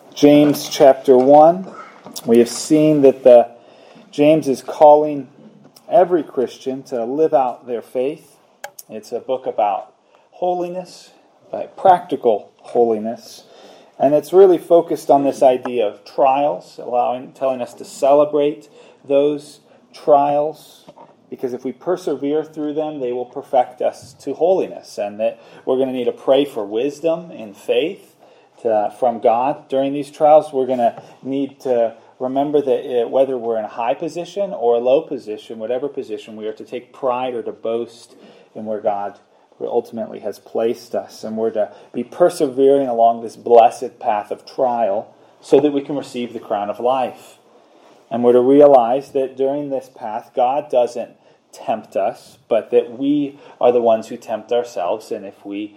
James chapter 1. We have seen that James is calling every Christian to live out their faith. It's a book about holiness, about practical holiness. And it's really focused on this idea of trials, telling us to celebrate those trials, because if we persevere through them, they will perfect us to holiness, and that we're going to need to pray for wisdom and faith from God during these trials. We're going to need to remember that whether we're in a high position or a low position, whatever position, we are to take pride or to boast in where God ultimately has placed us, and we're to be persevering along this blessed path of trial so that we can receive the crown of life. And we're to realize that during this path, God doesn't tempt us, but that we are the ones who tempt ourselves. And if we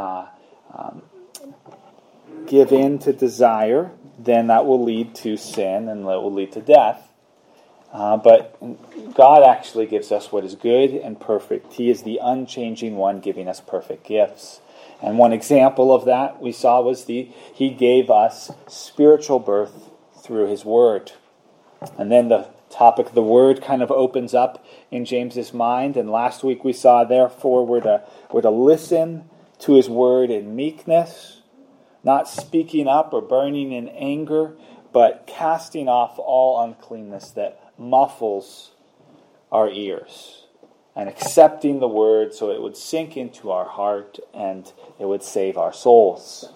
give in to desire, then that will lead to sin and that will lead to death. But God actually gives us what is good and perfect. He is the unchanging one giving us perfect gifts. And one example of that we saw was He gave us spiritual birth through His Word. And then the topic of the Word kind of opens up in James's mind. And last week we saw, therefore, we're to listen to His Word in meekness, not speaking up or burning in anger, but casting off all uncleanness that muffles our ears, and accepting the Word so it would sink into our heart and it would save our souls.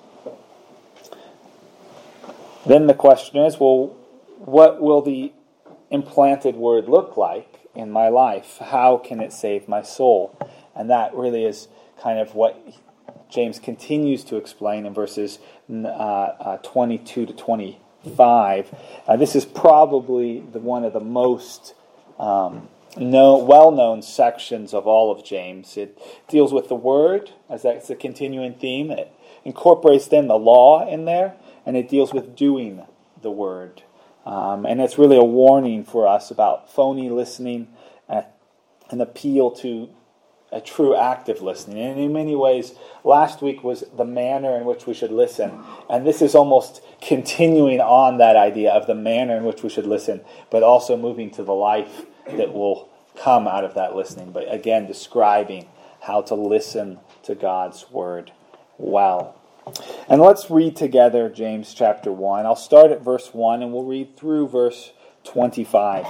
Then the question is, well, what will the implanted Word look like in my life? How can it save my soul? And that really is kind of what James continues to explain in verses 22 to 25. This is probably one of the most well-known sections of all of James. It deals with the Word, as that's a continuing theme. It incorporates then the law in there, and it deals with doing the Word. And it's really a warning for us about phony listening, an appeal to a true active listening. And in many ways, last week was the manner in which we should listen. And this is almost continuing on that idea of the manner in which we should listen, but also moving to the life that will come out of that listening. But again, describing how to listen to God's Word well. And let's read together James chapter 1. I'll start at verse 1 and we'll read through verse 25.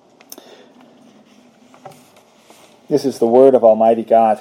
This is the word of Almighty God.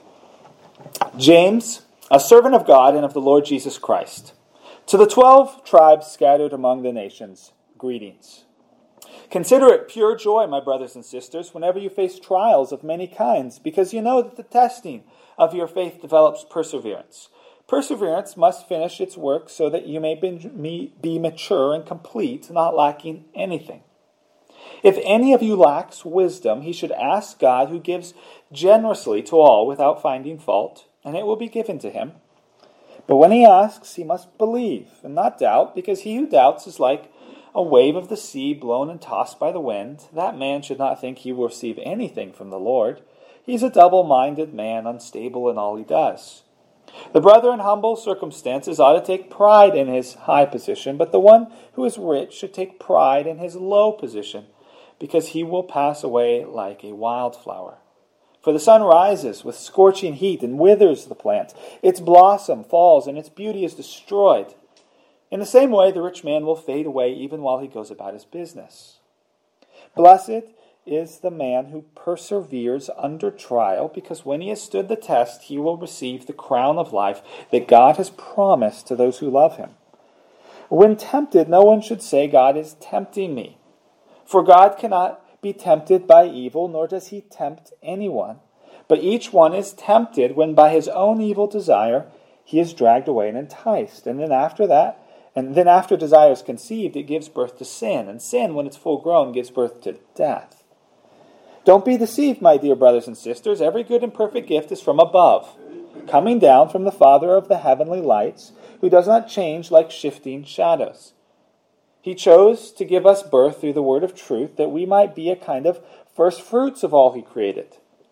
James, a servant of God and of the Lord Jesus Christ, to the 12 tribes scattered among the nations, greetings. Consider it pure joy, my brothers and sisters, whenever you face trials of many kinds, because you know that the testing of your faith develops perseverance. Perseverance must finish its work so that you may be mature and complete, not lacking anything. If any of you lacks wisdom, he should ask God, who gives generously to all without finding fault, and it will be given to him. But when he asks, he must believe and not doubt, because he who doubts is like a wave of the sea blown and tossed by the wind. That man should not think he will receive anything from the Lord. He is a double-minded man, unstable in all he does. The brother in humble circumstances ought to take pride in his high position, but the one who is rich should take pride in his low position, because he will pass away like a wildflower. For the sun rises with scorching heat and withers the plant. Its blossom falls and its beauty is destroyed. In the same way, the rich man will fade away even while he goes about his business. Blessed is the man who perseveres under trial, because when he has stood the test, he will receive the crown of life that God has promised to those who love him. When tempted, no one should say, God is tempting me. For God cannot be tempted by evil, nor does he tempt anyone. But each one is tempted when by his own evil desire he is dragged away and enticed. And then after desire is conceived, it gives birth to sin. And sin, when it's full grown, gives birth to death. Don't be deceived, my dear brothers and sisters. Every good and perfect gift is from above, coming down from the Father of the heavenly lights, who does not change like shifting shadows. He chose to give us birth through the word of truth, that we might be a kind of first fruits of all he created.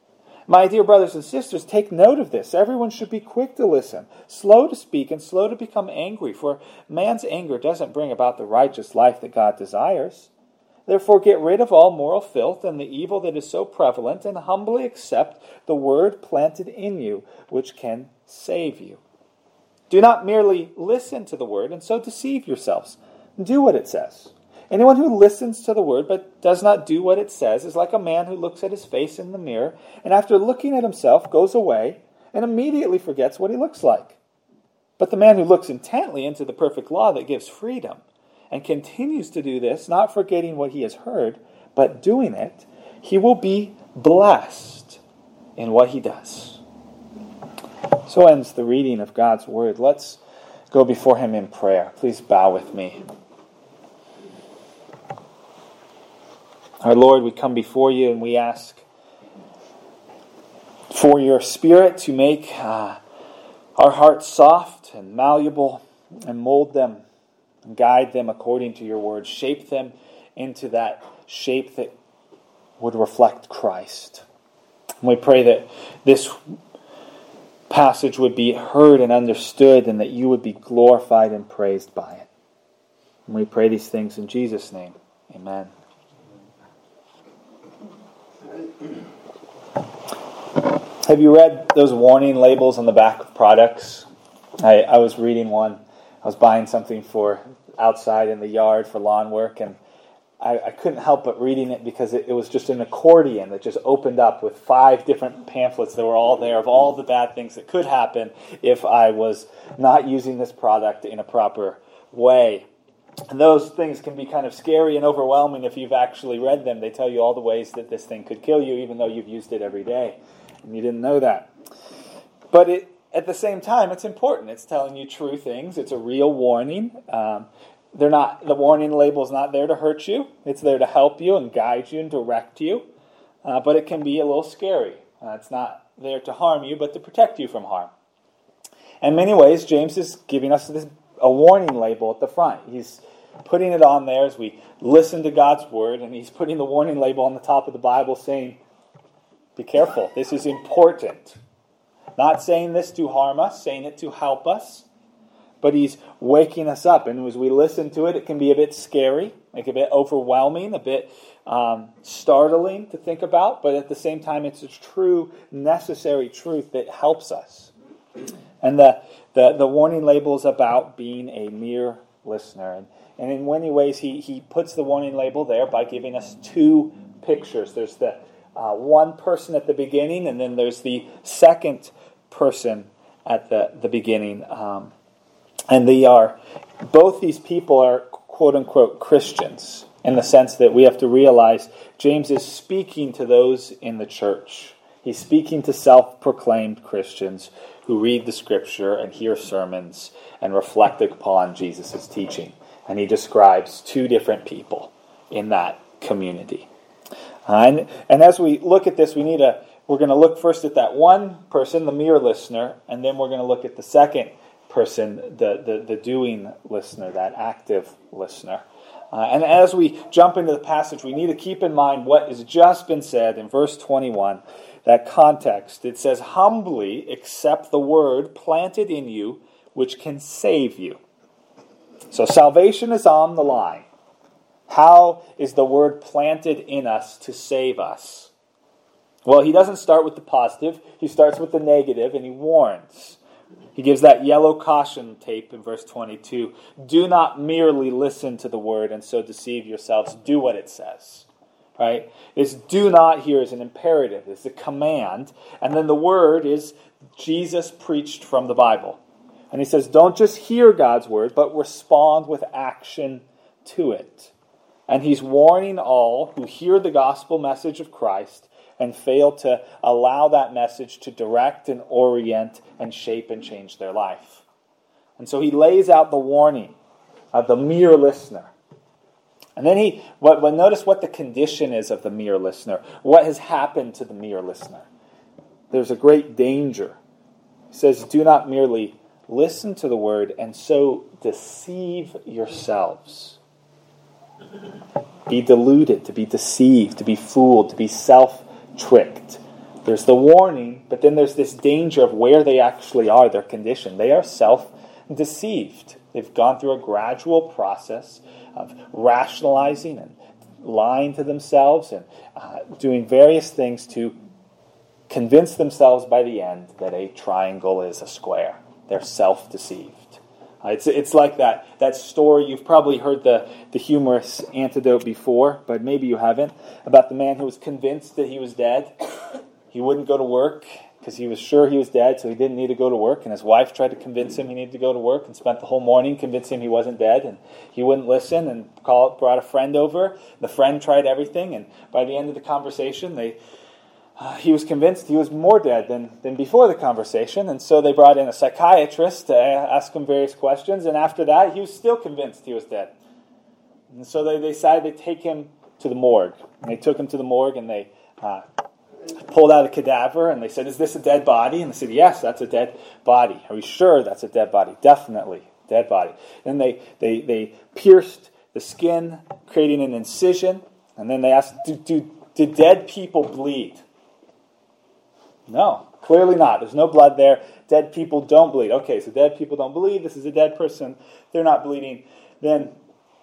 My dear brothers and sisters, take note of this. Everyone should be quick to listen, slow to speak, and slow to become angry, for man's anger doesn't bring about the righteous life that God desires. Therefore, get rid of all moral filth and the evil that is so prevalent, and humbly accept the word planted in you, which can save you. Do not merely listen to the word and so deceive yourselves. Do what it says. Anyone who listens to the word but does not do what it says is like a man who looks at his face in the mirror and after looking at himself goes away and immediately forgets what he looks like. But the man who looks intently into the perfect law that gives freedom and continues to do this, not forgetting what he has heard, but doing it, he will be blessed in what he does. So ends the reading of God's word. Let's go before him in prayer. Please bow with me. Our Lord, we come before you and we ask for your Spirit to make our hearts soft and malleable and mold them and guide them according to your word. Shape them into that shape that would reflect Christ. And we pray that this passage would be heard and understood and that you would be glorified and praised by it. And we pray these things in Jesus' name. Amen. Have you read those warning labels on the back of products? I was reading one. I was buying something for outside in the yard for lawn work, and I couldn't help but reading it because it was just an accordion that just opened up with 5 different pamphlets that were all there of all the bad things that could happen if I was not using this product in a proper way. And those things can be kind of scary and overwhelming if you've actually read them. They tell you all the ways that this thing could kill you, even though you've used it every day. And you didn't know that. But at the same time, it's important. It's telling you true things. It's a real warning. The warning label is not there to hurt you. It's there to help you and guide you and direct you. But it can be a little scary. It's not there to harm you, but to protect you from harm. In many ways, James is giving us a warning label at the front. He's putting it on there as we listen to God's word, and he's putting the warning label on the top of the Bible saying, be careful, this is important. Not saying this to harm us, saying it to help us, but he's waking us up. And as we listen to it, it can be a bit scary, like a bit overwhelming, a bit startling to think about, but at the same time, it's a true, necessary truth that helps us. And the warning label is about being a mere listener. And in many ways, he puts the warning label there by giving us 2 pictures. There's the one person at the beginning, and then there's the second person at the beginning. And both these people are quote-unquote Christians, in the sense that we have to realize James is speaking to those in the church. He's speaking to self-proclaimed Christians who read the Scripture and hear sermons and reflect upon Jesus' teaching. And he describes 2 different people in that community. And as we look at this, we're going to look first at that one person, the mere listener, and then we're going to look at the second person, the doing listener, that active listener. And as we jump into the passage, we need to keep in mind what has just been said in verse 21, that context. It says, humbly accept the word planted in you, which can save you. So salvation is on the line. How is the word planted in us to save us? Well, he doesn't start with the positive. He starts with the negative, and he warns. He gives that yellow caution tape in verse 22. Do not merely listen to the word and so deceive yourselves. Do what it says. Right? This do not here is an imperative. It's a command. And then the word is Jesus preached from the Bible. And he says, don't just hear God's word, but respond with action to it. And he's warning all who hear the gospel message of Christ and fail to allow that message to direct and orient and shape and change their life. And so he lays out the warning of the mere listener. And then notice what the condition is of the mere listener. What has happened to the mere listener? There's a great danger. He says, do not merely listen to the word and so deceive yourselves. Be deluded, to be deceived, to be fooled, to be self-tricked. There's the warning, but then there's this danger of where they actually are, their condition. They are self-deceived. They've gone through a gradual process of rationalizing and lying to themselves and doing various things to convince themselves by the end that a triangle is a square. They're self-deceived. It's like that story. You've probably heard the humorous anecdote before, but maybe you haven't, about the man who was convinced that he was dead. He wouldn't go to work because he was sure he was dead, so he didn't need to go to work. And his wife tried to convince him he needed to go to work and spent the whole morning convincing him he wasn't dead. And he wouldn't listen and brought a friend over. The friend tried everything, and by the end of the conversation, he was convinced he was more dead than before the conversation. And so they brought in a psychiatrist to ask him various questions. And after that, he was still convinced he was dead. And so they decided to take him to the morgue. And they took him to the morgue, and they pulled out a cadaver, and they said, "Is this a dead body?" And they said, "Yes, that's a dead body." "Are we sure that's a dead body?" "Definitely, dead body." Then they pierced the skin, creating an incision, and then they asked, "Did dead people bleed?" "No, clearly not. There's no blood there. Dead people don't bleed." "Okay, so dead people don't bleed. This is a dead person. They're not bleeding." Then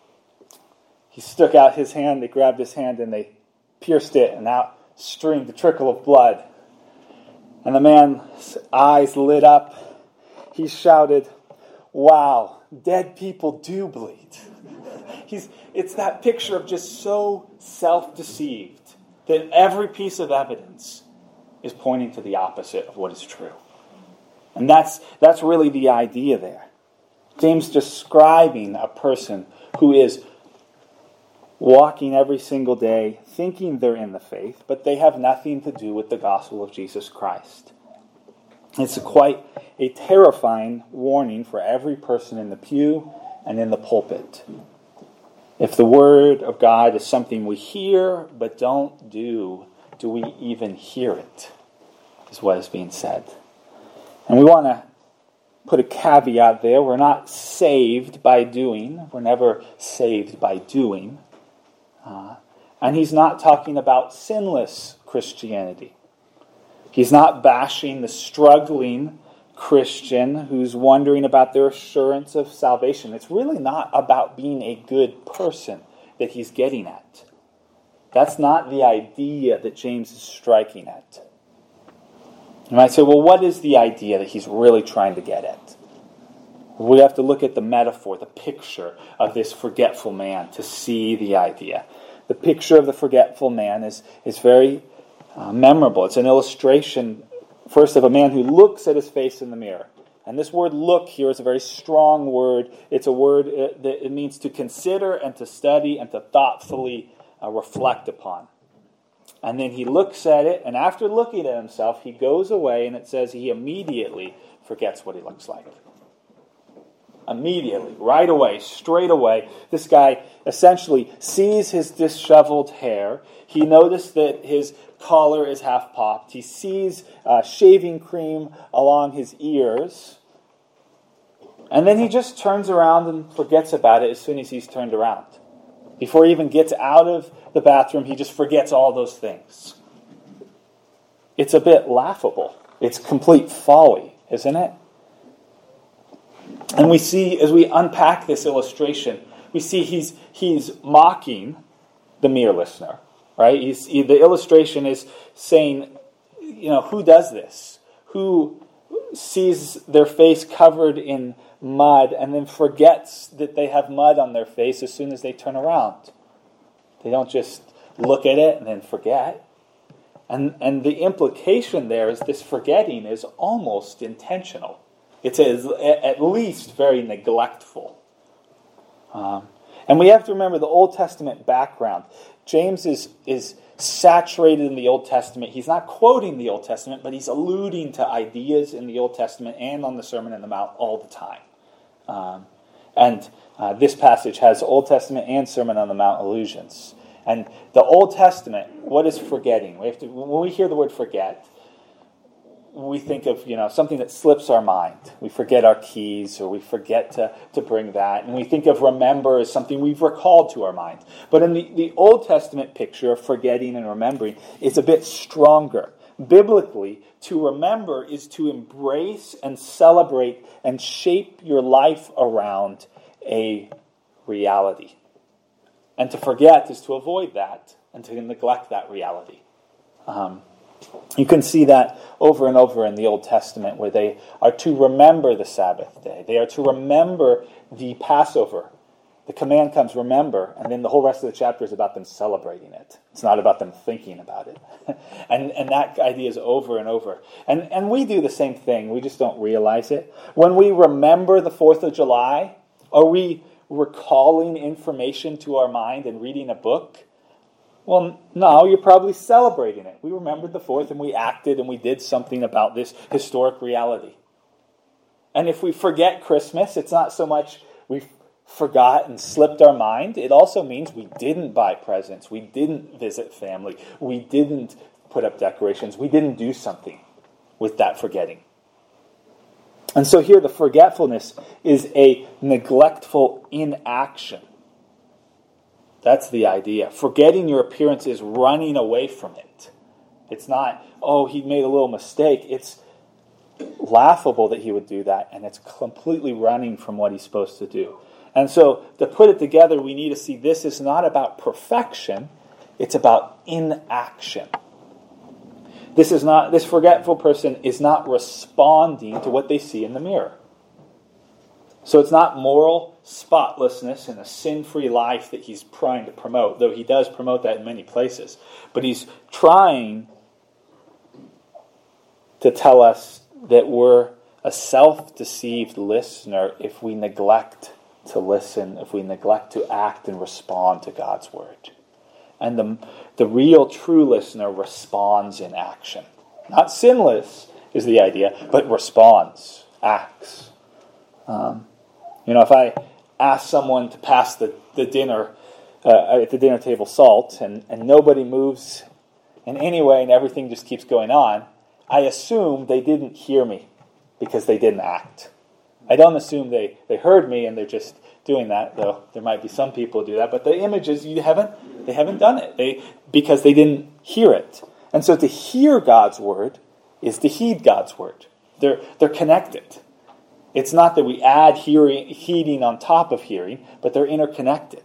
he stuck out his hand. They grabbed his hand, and they pierced it, and out streamed a trickle of blood. And the man's eyes lit up. He shouted, "Wow, dead people do bleed." It's that picture of just so self-deceived that every piece of evidence is pointing to the opposite of what is true. And that's really the idea there. James describing a person who is walking every single day, thinking they're in the faith, but they have nothing to do with the gospel of Jesus Christ. It's quite a terrifying warning for every person in the pew and in the pulpit. If the word of God is something we hear but don't do we even hear it? Is what is being said. And we want to put a caveat there. We're not saved by doing. We're never saved by doing. And he's not talking about sinless Christianity. He's not bashing the struggling Christian who's wondering about their assurance of salvation. It's really not about being a good person that he's getting at. That's not the idea that James is striking at. You might say, well, what is the idea that he's really trying to get at? We have to look at the metaphor, the picture of this forgetful man to see the idea. The picture of the forgetful man is very memorable. It's an illustration, first, of a man who looks at his face in the mirror. And this word "look" here is a very strong word. It's a word that it means to consider and to study and to thoughtfully reflect upon. And then he looks at it, and after looking at himself, he goes away, and it says he immediately forgets what he looks like. Immediately, right away, straight away, this guy essentially sees his disheveled hair. He noticed that his collar is half popped. He sees shaving cream along his ears. And then he just turns around and forgets about it as soon as he's turned around. Before he even gets out of the bathroom, he just forgets all those things. It's a bit laughable. It's complete folly, isn't it? And we see, as we unpack this illustration, we see he's mocking the mere listener, right? The illustration is saying, who does this? Who sees their face covered in mud and then forgets that they have mud on their face as soon as they turn around? They don't just look at it and then forget. And the implication there is this forgetting is almost intentional. It's at least very neglectful. And we have to remember the Old Testament background. James is saturated in the Old Testament. He's not quoting the Old Testament, but he's alluding to ideas in the Old Testament and on the Sermon on the Mount all the time. And this passage has Old Testament and Sermon on the Mount allusions. And the Old Testament, what is forgetting? When we hear the word forget, we think of something that slips our mind. We forget our keys, or we forget to bring that. And we think of remember as something we've recalled to our mind. But in the Old Testament picture of forgetting and remembering, it's a bit stronger. Biblically, to remember is to embrace and celebrate and shape your life around a reality. And to forget is to avoid that and to neglect that reality. You can see that over and over in the Old Testament, where they are to remember the Sabbath day. They are to remember the Passover. The command comes, remember, and then the whole rest of the chapter is about them celebrating it. It's not about them thinking about it. and that idea is over and over. And we do the same thing. We just don't realize it. When we remember the 4th of July, are we recalling information to our mind and reading a book? Well, no, you're probably celebrating it. We remembered the 4th and we acted and we did something about this historic reality. And if we forget Christmas, it's not so much we forgot and slipped our mind. It also means we didn't buy presents. We didn't visit family. We didn't put up decorations. We didn't do something with that forgetting. And so here the forgetfulness is a neglectful inaction. That's the idea. Forgetting your appearance is running away from it. It's not, oh, he made a little mistake. It's laughable that he would do that, and it's completely running from what he's supposed to do. And so, to put it together, we need to see this is not about perfection, it's about inaction. This forgetful person is not responding to what they see in the mirror. So it's not moral spotlessness and a sin-free life that he's trying to promote, though he does promote that in many places. But he's trying to tell us that we're a self-deceived listener if we neglect to listen, if we neglect to act and respond to God's word. And the real, true listener responds in action. Not sinless is the idea, but responds, acts. If I ask someone to pass the dinner at the dinner table salt, and nobody moves in any way and everything just keeps going on, I assume they didn't hear me because they didn't act. I don't assume they heard me and they're just doing that, though there might be some people who do that. But the image is they haven't done it because they didn't hear it. And so to hear God's word is to heed God's word. They're connected. It's not that we add heeding on top of hearing, but they're interconnected.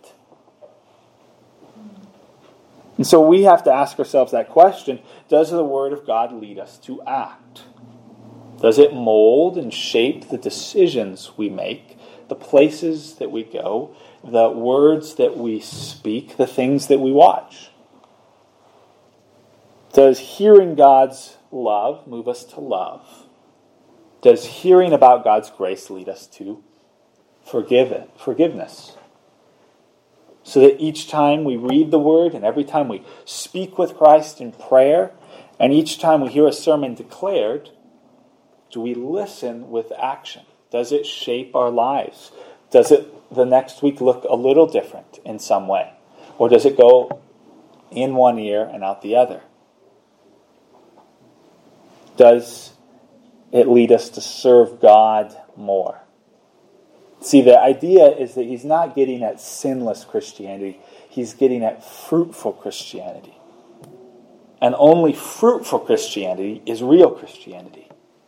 And so we have to ask ourselves that question: does the word of God lead us to act? Does it mold and shape the decisions we make, the places that we go, the words that we speak, the things that we watch? Does hearing God's love move us to love? Does hearing about God's grace lead us to forgiveness? So that each time we read the word and every time we speak with Christ in prayer and each time we hear a sermon declared, do we listen with action? Does it shape our lives? Does it the next week look a little different in some way? Or does it go in one ear and out the other? Does it lead us to serve God more? See, the idea is that he's not getting at sinless Christianity. He's getting at fruitful Christianity. And only fruitful Christianity is real Christianity.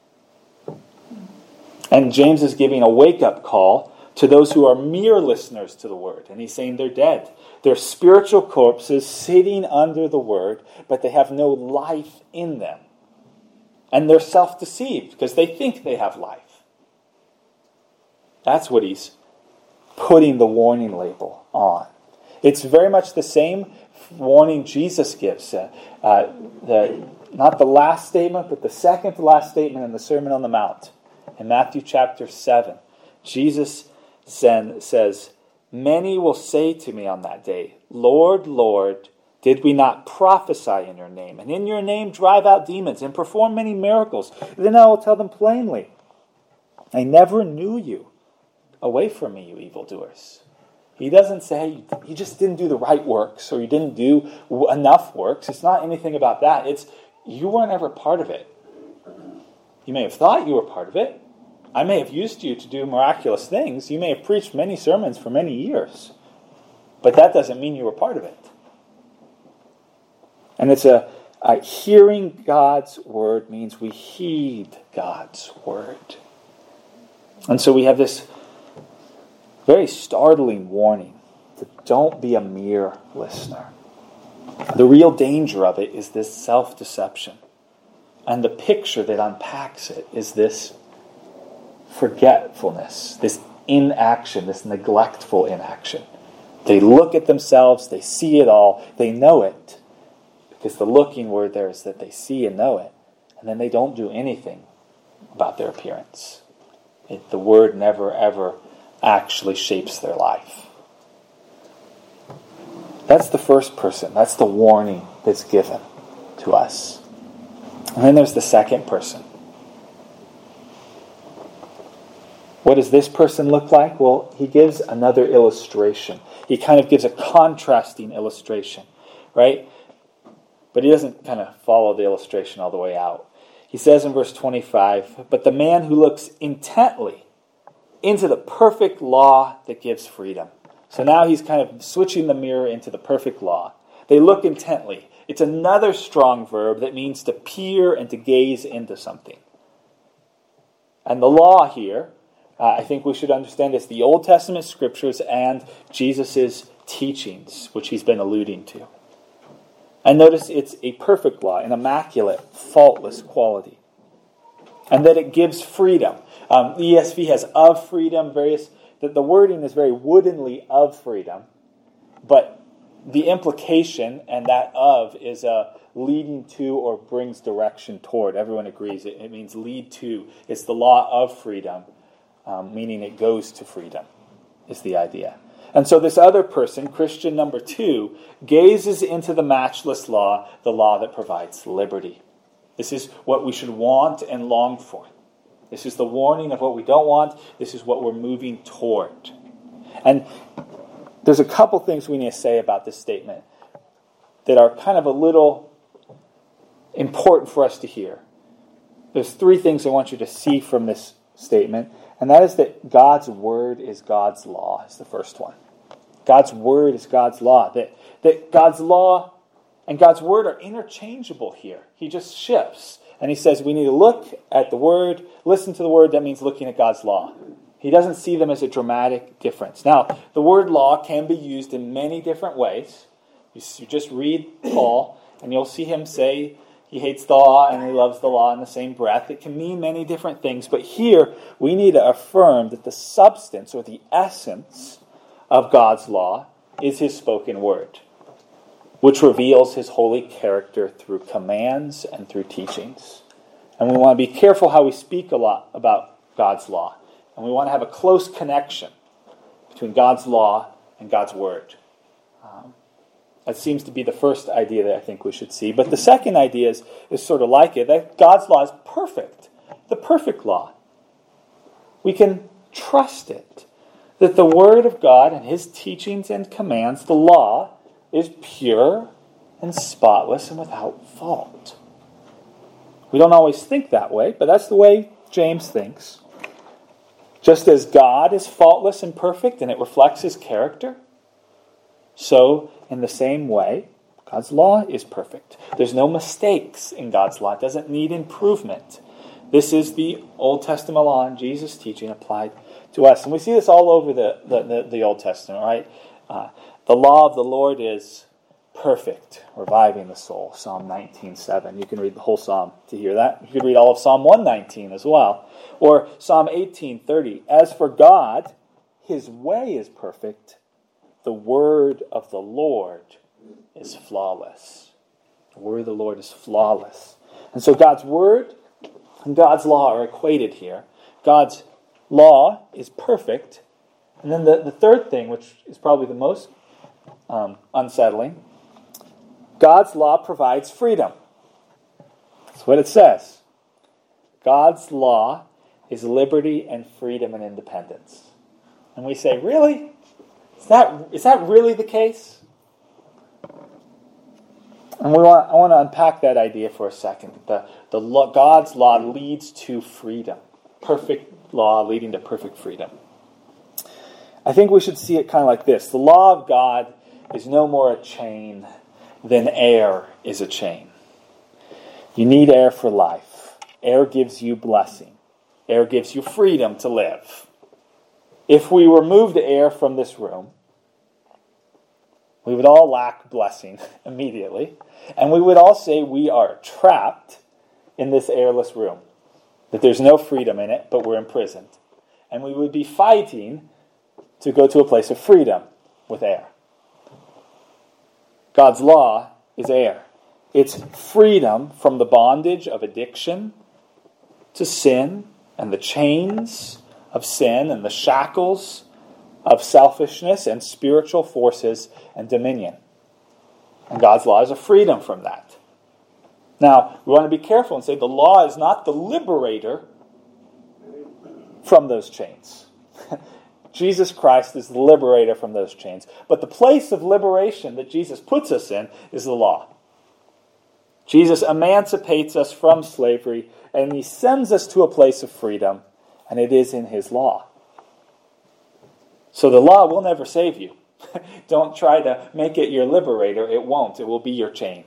And James is giving a wake-up call to those who are mere listeners to the word. And he's saying they're dead. They're spiritual corpses sitting under the word, but they have no life in them. And they're self-deceived because they think they have life. That's what he's putting the warning label on. It's very much the same warning Jesus gives. Not the last statement, but the second to last statement in the Sermon on the Mount. In Matthew chapter 7, Jesus says, "Many will say to me on that day, 'Lord, Lord, did we not prophesy in your name, and in your name drive out demons, and perform many miracles?' Then I will tell them plainly, 'I never knew you. Away from me, you evildoers.'" He doesn't say you just didn't do the right works, or you didn't do enough works. It's not anything about that. It's you weren't ever part of it. You may have thought you were part of it. I may have used you to do miraculous things. You may have preached many sermons for many years. But that doesn't mean you were part of it. And it's a Hearing God's word means we heed God's word. And so we have this very startling warning that don't be a mere listener. The real danger of it is this self-deception. And the picture that unpacks it is this forgetfulness, this inaction, this neglectful inaction. They look at themselves, they see it all, they know it. Because the looking word there is that they see and know it. And then they don't do anything about their appearance. The word never, ever actually shapes their life. That's the first person. That's the warning that's given to us. And then there's the second person. What does this person look like? Well, he gives another illustration. He kind of gives a contrasting illustration, right? But he doesn't kind of follow the illustration all the way out. He says in verse 25, "But the man who looks intently into the perfect law that gives freedom." So now he's kind of switching the mirror into the perfect law. They look intently. It's another strong verb that means to peer and to gaze into something. And the law here, I think we should understand, is the Old Testament scriptures and Jesus' teachings, which he's been alluding to. And notice it's a perfect law, an immaculate, faultless quality. And that it gives freedom. ESV has of freedom, the wording is very woodenly of freedom, but the implication and that of is leading to or brings direction toward. Everyone agrees it means lead to. It's the law of freedom, meaning it goes to freedom, is the idea. And so this other person, Christian number 2, gazes into the matchless law, the law that provides liberty. This is what we should want and long for. This is the warning of what we don't want. This is what we're moving toward. And there's a couple things we need to say about this statement that are kind of a little important for us to hear. There's 3 things I want you to see from this statement, and that is that God's word is God's law, is the first one. God's word is God's law. That God's law and God's word are interchangeable here. He just shifts. And he says we need to look at the word, listen to the word. That means looking at God's law. He doesn't see them as a dramatic difference. Now, the word law can be used in many different ways. You just read Paul, and you'll see him say he hates the law and he loves the law in the same breath. It can mean many different things. But here, we need to affirm that the substance or the essence of God's law is his spoken word, which reveals his holy character through commands and through teachings. And we want to be careful how we speak a lot about God's law. And we want to have a close connection between God's law and God's word. That seems to be the first idea that I think we should see. But the second idea is sort of like it, that God's law is perfect, the perfect law. We can trust it, that the word of God and his teachings and commands, the law, is pure and spotless and without fault. We don't always think that way, but that's the way James thinks. Just as God is faultless and perfect and it reflects his character, so in the same way, God's law is perfect. There's no mistakes in God's law. It doesn't need improvement. This is the Old Testament law and Jesus' teaching applied to us. And we see this all over the Old Testament, right? The law of the Lord is perfect, reviving the soul. Psalm 19:7. You can read the whole psalm to hear that. You could read all of Psalm 119 as well. Or Psalm 18:30. As for God, his way is perfect. The word of the Lord is flawless. The word of the Lord is flawless. And so God's word and God's law are equated here. God's law is perfect. And then the third thing, which is probably the most unsettling, God's law provides freedom. That's what it says. God's law is liberty and freedom and independence. And we say, really? Is that really the case? And I want to unpack that idea for a second. God's law leads to freedom. Perfect law leading to perfect freedom. I think we should see it kind of like this. The law of God is no more a chain than air is a chain. You need air for life. Air gives you blessing. Air gives you freedom to live. If we removed air from this room, we would all lack blessing immediately, and we would all say we are trapped in this airless room, that there's no freedom in it, but we're imprisoned. And we would be fighting to go to a place of freedom with air. God's law is air. It's freedom from the bondage of addiction to sin and the chains of sin and the shackles of selfishness and spiritual forces and dominion. And God's law is a freedom from that. Now, we want to be careful and say the law is not the liberator from those chains. Jesus Christ is the liberator from those chains. But the place of liberation that Jesus puts us in is the law. Jesus emancipates us from slavery, and he sends us to a place of freedom, and it is in his law. So the law will never save you. Don't try to make it your liberator. It won't. It will be your chain.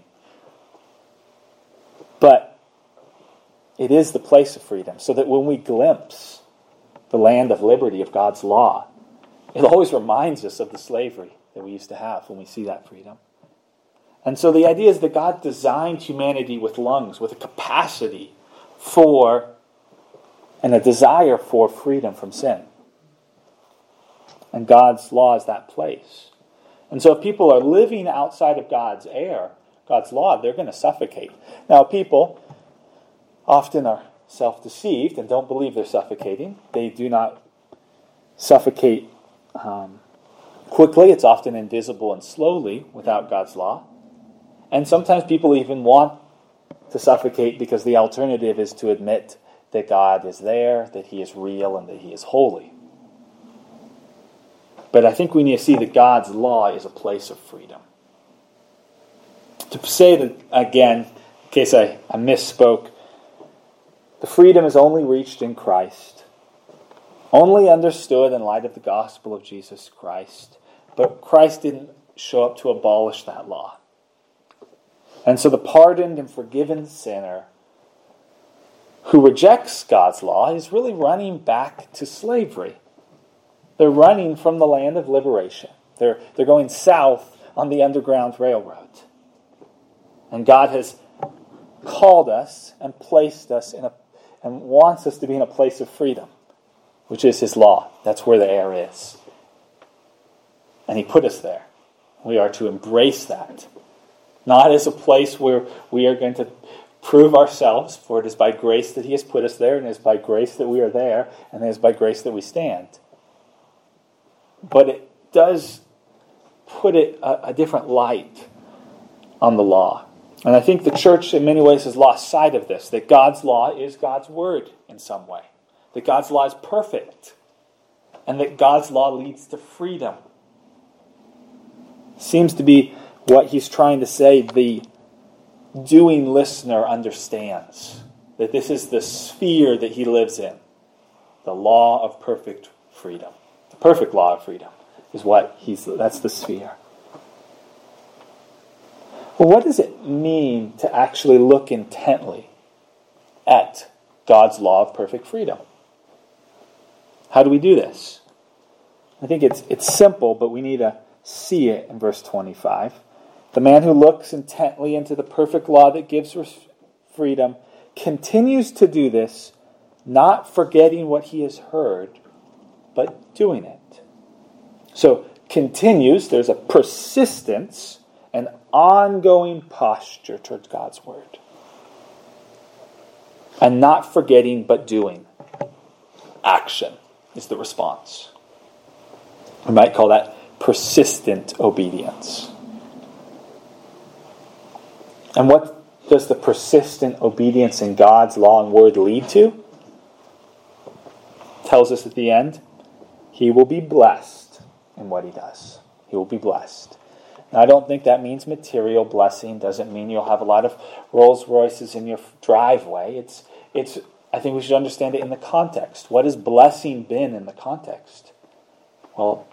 But it is the place of freedom, so that when we glimpse the land of liberty of God's law, it always reminds us of the slavery that we used to have when we see that freedom. And so the idea is that God designed humanity with lungs, with a capacity for and a desire for freedom from sin. And God's law is that place. And so if people are living outside of God's air, God's law, they're going to suffocate. Now, people often are self-deceived and don't believe they're suffocating. They do not suffocate quickly. It's often invisible and slowly without God's law. And sometimes people even want to suffocate because the alternative is to admit that God is there, that he is real, and that he is holy. But I think we need to see that God's law is a place of freedom. To say that, again, in case I misspoke, the freedom is only reached in Christ, only understood in light of the gospel of Jesus Christ. But Christ didn't show up to abolish that law. And so the pardoned and forgiven sinner who rejects God's law is really running back to slavery. They're running from the land of liberation. They're going south on the Underground Railroad. And God has called us and placed us and wants us to be in a place of freedom, which is his law. That's where the air is. And he put us there. We are to embrace that. Not as a place where we are going to prove ourselves, for it is by grace that he has put us there, and it is by grace that we are there, and it is by grace that we stand. But it does put it a different light on the law. And I think the church in many ways has lost sight of this, that God's law is God's word in some way. That God's law is perfect. And that God's law leads to freedom. Seems to be what he's trying to say the doing listener understands. That this is the sphere that he lives in. The law of perfect freedom. The perfect law of freedom is that's the sphere. Well, what does it mean to actually look intently at God's law of perfect freedom? How do we do this? I think it's simple, but we need to see it in verse 25. The man who looks intently into the perfect law that gives freedom continues to do this, not forgetting what he has heard, but doing it. So, continues, there's a persistence, an ongoing posture towards God's word. And not forgetting, but doing. Action is the response. We might call that persistent obedience. And what does the persistent obedience in God's law and word lead to? Tells us at the end, he will be blessed in what he does. He will be blessed. Now, I don't think that means material blessing. Doesn't mean you'll have a lot of Rolls Royces in your driveway. I think we should understand it in the context. What has blessing been in the context? Well,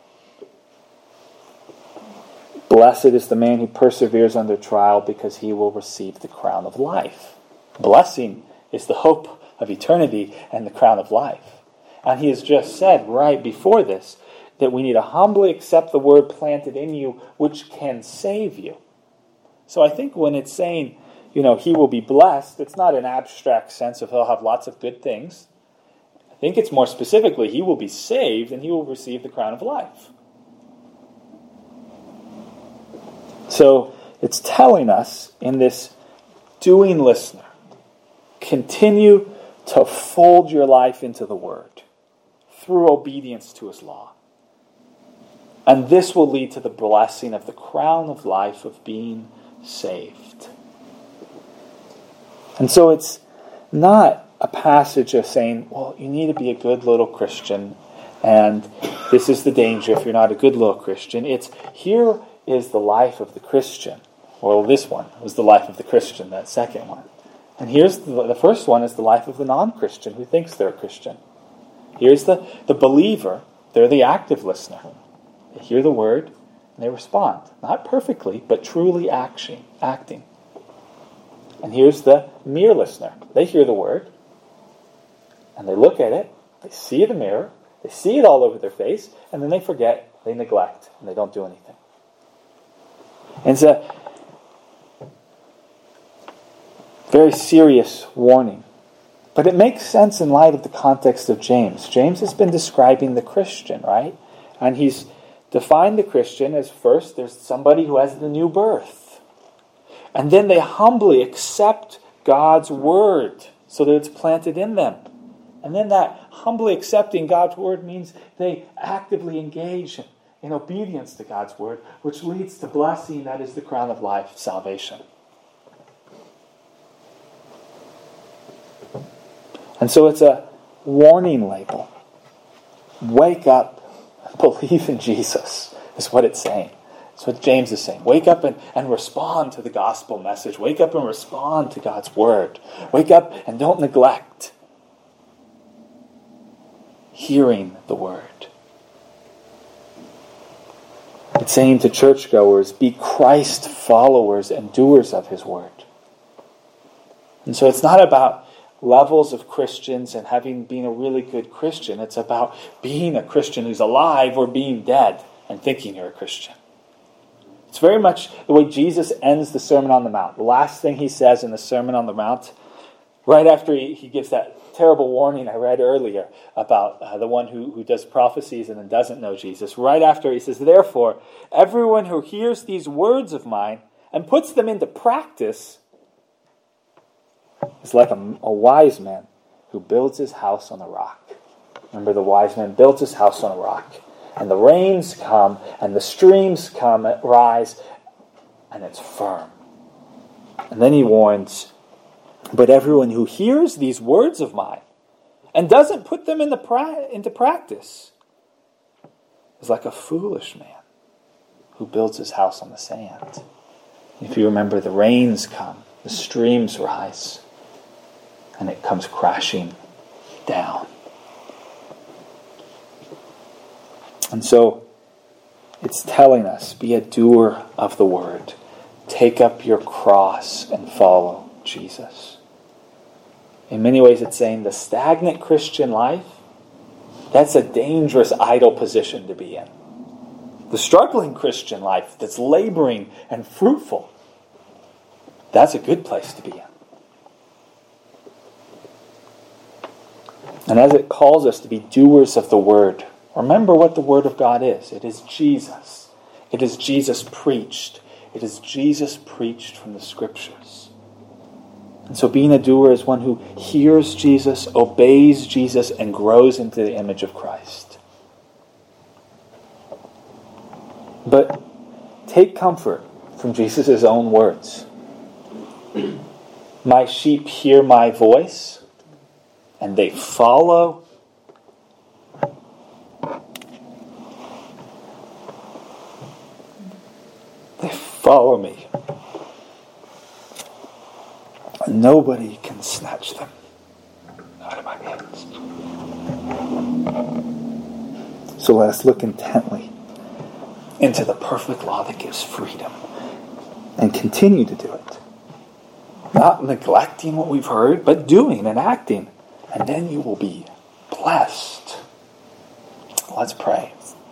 blessed is the man who perseveres under trial, because he will receive the crown of life. Blessing is the hope of eternity and the crown of life. And he has just said right before this that we need to humbly accept the word planted in you, which can save you. So I think when it's saying, he will be blessed, it's not an abstract sense of he'll have lots of good things. I think it's more specifically, he will be saved and he will receive the crown of life. So it's telling us in this doing listener, continue to fold your life into the Word through obedience to His law. And this will lead to the blessing of the crown of life of being saved. And so it's not a passage of saying, well, you need to be a good little Christian, and this is the danger if you're not a good little Christian. It's, here is the life of the Christian. Well, this one was the life of the Christian, that second one. And here's the first one is the life of the non-Christian who thinks they're a Christian. Here's the believer. They're the active listener. They hear the word and they respond. Not perfectly, but truly acting. And here's the mere listener. They hear the word and they look at it. They see the mirror. They see it all over their face. And then they forget. They neglect. And they don't do anything. And it's a very serious warning. But it makes sense in light of the context of James. James has been describing the Christian, right? And he's defined the Christian as first, there's somebody who has the new birth. And then they humbly accept God's word so that it's planted in them. And then that humbly accepting God's word means they actively engage in obedience to God's word, which leads to blessing, that is the crown of life, salvation. And so it's a warning label. Wake up and believe in Jesus, is what it's saying. It's what James is saying. Wake up and respond to the gospel message. Wake up and respond to God's word. Wake up and don't neglect hearing the word. It's saying to churchgoers, be Christ followers and doers of his word. And so it's not about levels of Christians and being a really good Christian. It's about being a Christian who's alive or being dead and thinking you're a Christian. It's very much the way Jesus ends the Sermon on the Mount. The last thing he says in the Sermon on the Mount, right after he gives that terrible warning I read earlier about the one who does prophecies and then doesn't know Jesus, right after he says, therefore, everyone who hears these words of mine and puts them into practice is like a wise man who builds his house on a rock. Remember, the wise man built his house on a rock. And the rains come, and the streams come, rise, and it's firm. And then he warns, but everyone who hears these words of mine and doesn't put them into practice is like a foolish man who builds his house on the sand. If you remember, the rains come, the streams rise, and it comes crashing down. And so it's telling us, be a doer of the word. Take up your cross and follow Jesus. In many ways it's saying the stagnant Christian life, that's a dangerous idle position to be in. The struggling Christian life that's laboring and fruitful, that's a good place to be in. And as it calls us to be doers of the word, remember what the word of God is. It is Jesus. It is Jesus preached. It is Jesus preached from the scriptures. And so being a doer is one who hears Jesus, obeys Jesus, and grows into the image of Christ. But take comfort from Jesus' own words. My sheep hear my voice, and they follow. They follow me. Nobody can snatch them out of my hands. So let us look intently into the perfect law that gives freedom and continue to do it. Not neglecting what we've heard, but doing and acting. And then you will be blessed. Let's pray.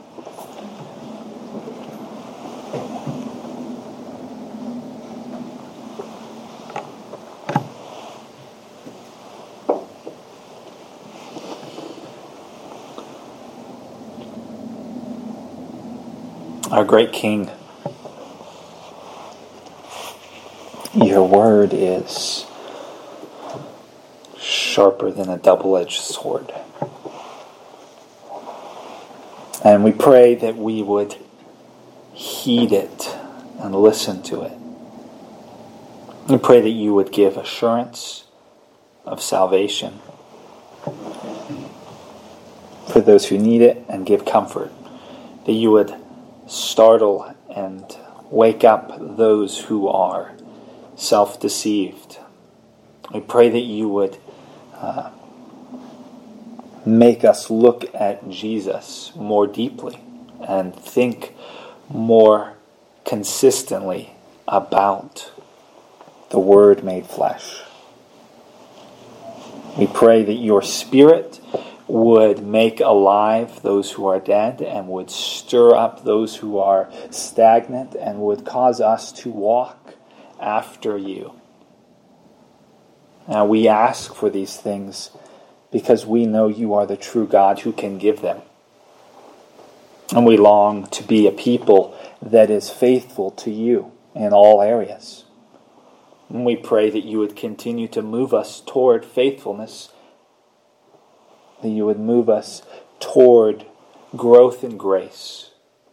Our great King, your word is sharper than a double-edged sword. And we pray that we would heed it and listen to it. We pray that you would give assurance of salvation for those who need it and give comfort. That you would startle and wake up those who are self-deceived. We pray that you would make us look at Jesus more deeply and think more consistently about the Word made flesh. We pray that your Spirit would make alive those who are dead and would stir up those who are stagnant and would cause us to walk after you. Now we ask for these things because we know you are the true God who can give them. And we long to be a people that is faithful to you in all areas. And we pray that you would continue to move us toward faithfulness, that you would move us toward growth in grace,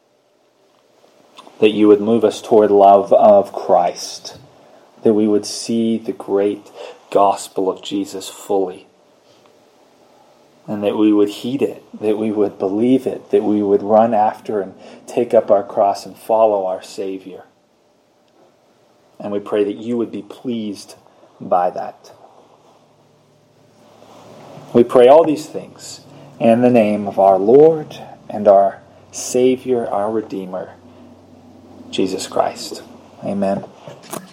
that you would move us toward love of Christ, that we would see the great gospel of Jesus fully, and that we would heed it, that we would believe it, that we would run after and take up our cross and follow our Savior. And we pray that you would be pleased by that. We pray all these things in the name of our Lord and our Savior, our Redeemer, Jesus Christ. Amen.